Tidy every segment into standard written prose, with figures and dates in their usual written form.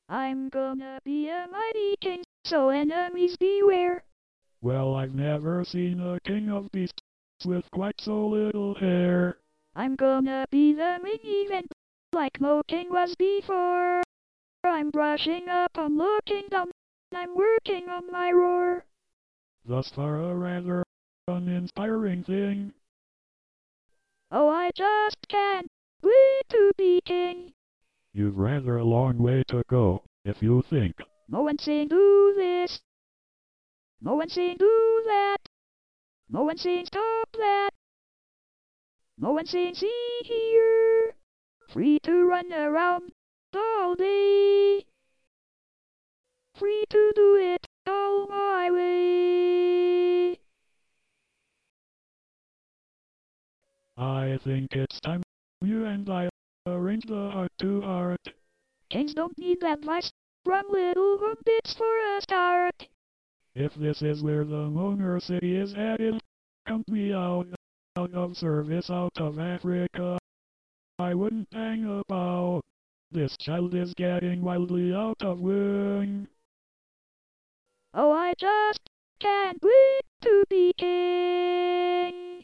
I'm gonna be a mighty king, so enemies beware. Well, I've never seen a king of beasts with quite so little hair. I'm gonna be the main event, like no king was before. I'm brushing up, I'm looking down, I'm working on my roar. Thus far a rather uninspiring thing. Oh, I just can't wait to be king. You've rather a long way to go, if you think. No one's saying do this. No one's saying do that. No one's saying stop that. No one's saying see here. Free to run around all day. Free to do it all my way. I think it's time you and I arrange the heart to heart. Kings don't need advice from little hobbits for a start. If this is where the Monger City is headed, count me out of service out of Africa. I wouldn't hang about. This child is getting wildly out of wing. Oh, I just can't wait to be king.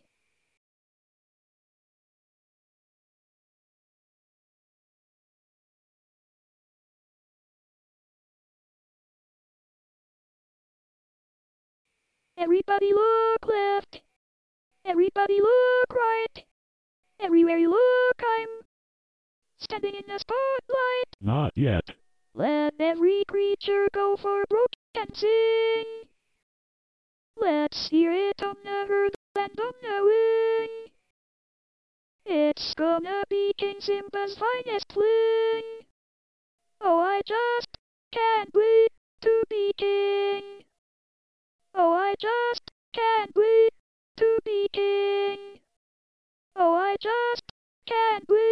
Everybody look left. Everybody look right. Everywhere you look, I'm standing in the spotlight. Not yet. Let every creature go for broke and sing. Let's hear it on the herd and on the wing. It's gonna be King Simba's finest fling. Oh, I just can't wait to be king. Oh, I just can't wait to be king. Oh, I just can't wait.